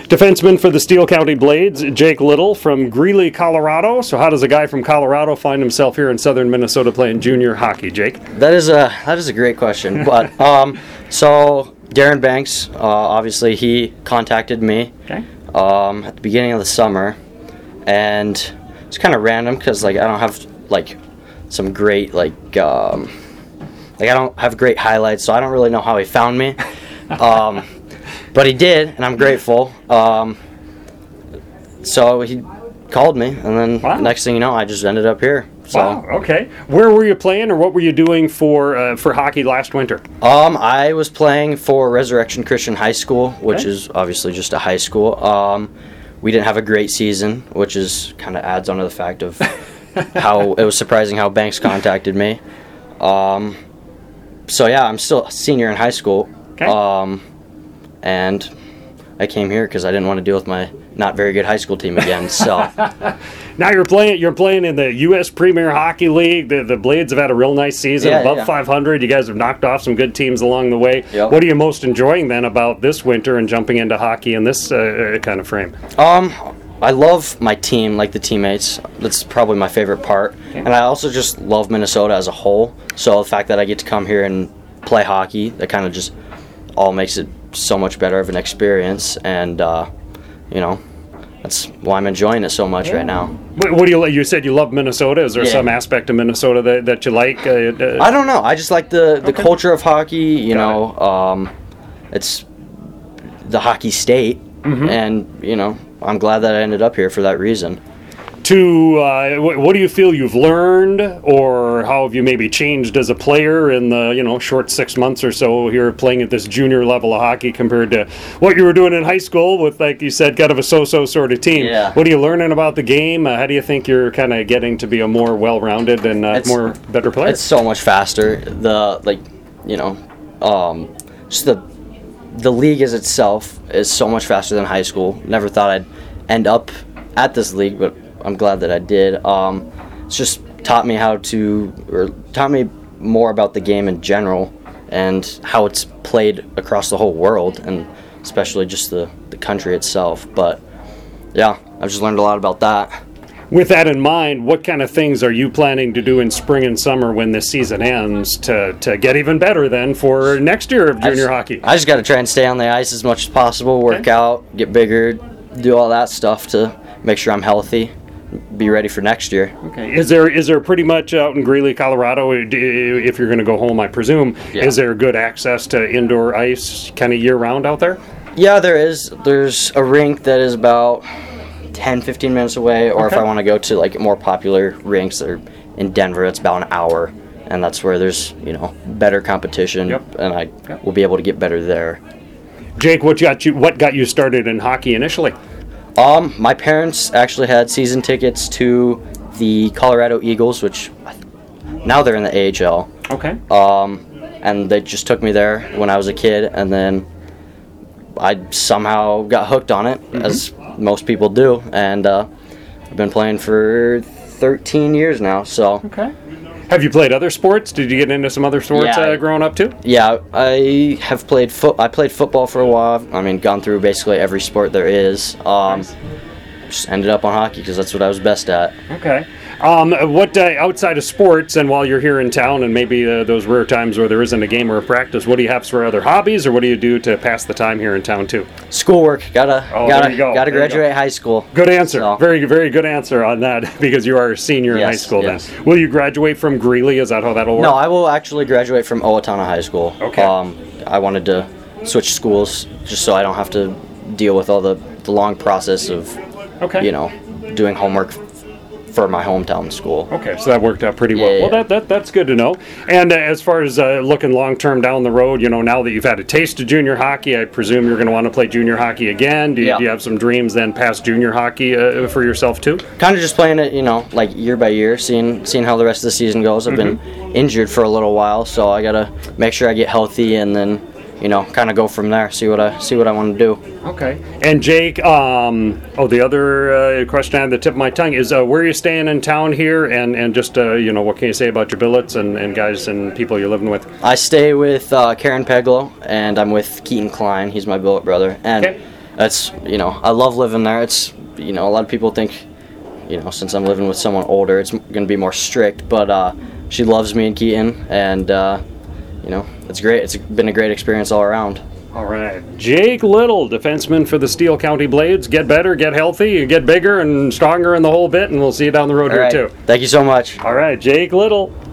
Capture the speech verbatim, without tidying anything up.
Defenseman for the Steele County Blades, Jake Little from Greeley, Colorado. So how does a guy from Colorado find himself here in southern Minnesota playing junior hockey, Jake? That is a that is a great question. But um, so Darren Banks, uh, obviously he contacted me Okay. um, at the beginning of the summer, and it's kind of random because like I don't have like some great like um, like I don't have great highlights, so I don't really know how he found me. Um, But he did, and I'm grateful. Um, so he called me, and then Wow. next thing you know, I just ended up here. So, Wow, okay. Where were you playing, or what were you doing for uh, for hockey last winter? um, I was playing for Resurrection Christian High School, which Okay. is obviously just a high school. Um, we didn't have a great season, which is kind of adds on to the fact of how it was surprising how Banks contacted me. Um, so yeah, I'm still a senior in high school. Okay. Um, and I came here because I didn't want to deal with my not very good high school team again. So Now you're playing. You're playing in the U S Premier Hockey League. The, the Blades have had a real nice season, Yeah, above yeah. five hundred. You guys have knocked off some good teams along the way. Yep. What are you most enjoying then about this winter and jumping into hockey in this uh, kind of frame? um, I love my team, like the teammates. That's probably my favorite part. And I also just love Minnesota as a whole. So the fact that I get to come here and play hockey, that kind of just all makes it so much better of an experience. And, uh, you know, that's why I'm enjoying it so much right now. What, what do you? You said you love Minnesota. Is there Yeah. some aspect of Minnesota that, that you like? Uh, uh, I don't know. I just like the, the Okay. culture of hockey. You Got know, um, it's the hockey state, Mm-hmm. and you know, I'm glad that I ended up here for that reason. to uh, what, what do you feel you've learned, or how have you maybe changed as a player in the you know short six months or so here playing at this junior level of hockey compared to what you were doing in high school with, like you said, kind of a so-so sort of team? Yeah. What are you learning about the game? Uh, how do you think you're kind of getting to be a more well-rounded and uh, It's- more better player? It's so much faster. The like, you know, um, just the the league as itself is so much faster than high school. Never thought I'd end up at this league, but I'm glad that I did. Um, it's just taught me how to, or taught me more about the game in general and how it's played across the whole world, and especially just the, the country itself. But yeah, I've just learned a lot about that. With that in mind, what kind of things are you planning to do in spring and summer when this season ends to, to get even better then for next year of I junior just- hockey? I just got to try and stay on the ice as much as possible, work Okay. out, get bigger, do all that stuff to make sure I'm healthy, be ready for next year. Okay. Is there is there pretty much out in Greeley, Colorado, do- if you're going to go home, I presume, Yeah. is there good access to indoor ice kind of year-round out there? Yeah, there is. There's a rink that is about ten, fifteen minutes away, or if Okay. I want to go to like more popular rinks that are in Denver, it's about an hour, and that's where there's, you know, better competition, Yep. and I Yep. will be able to get better there. Jake, what got you what got you started in hockey initially? Um, my parents actually had season tickets to the Colorado Eagles, which I th- now they're in the A H L. Okay. Um, and they just took me there when I was a kid, and then I somehow got hooked on it, Mm-hmm. as most people do, and uh, I've been playing for thirteen years now. So Okay. Have you played other sports? Did you get into some other sports Yeah, I- uh, growing up too? yeah, I have played foot. I played football for a while. I mean, gone through basically every sport there is. Um, Nice. Just ended up on hockey because that's what I was best at. Okay. Um, what uh, outside of sports, and while you're here in town, and maybe uh, those rare times where there isn't a game or a practice, what do you have for other hobbies, or what do you do to pass the time here in town too? Schoolwork. Gotta Oh, gotta there you go. gotta There you go. graduate high school. Good answer. So- Very, very good answer on that, because you are a senior in Yes, high school yes. then. Will you graduate from Greeley? Is that how that'll work? No, I will actually graduate from Owatonna High School. Okay. Um, I wanted to switch schools just so I don't have to deal with all the, the long process of, Okay. you know, doing homework for my hometown school. Okay, so that worked out pretty well. Yeah, Well, yeah. that, that that's good to know. And uh, as far as uh, looking long term down the road, you know, now that you've had a taste of junior hockey, I presume you're going to want to play junior hockey again. Do you, Yeah. do you have some dreams then past junior hockey uh, for yourself too? Kind of just playing it, you know, like year by year, seeing seeing how the rest of the season goes. I've been injured for a little while, so I gotta make sure I get healthy and then, you know, kind of go from there. See what I see what I want to do. Okay. And Jake, um, oh, the other uh, question I have at the tip of my tongue is, uh, where are you staying in town here? And, and just, uh, you know, what can you say about your billets and, and guys and people you're living with? I stay with uh, Karen Peglow, and I'm with Keaton Klein. He's my billet brother. And Okay. that's, you know, I love living there. It's, you know, a lot of people think, you know, since I'm living with someone older, it's going to be more strict. But uh, she loves me in Keaton, and, uh, you know, it's great. It's been a great experience all around. All right. Jake Little, defenseman for the Steele County Blades. Get better, get healthy, get bigger and stronger in the whole bit, and we'll see you down the road All here, right. too. Thank you so much. All right, Jake Little.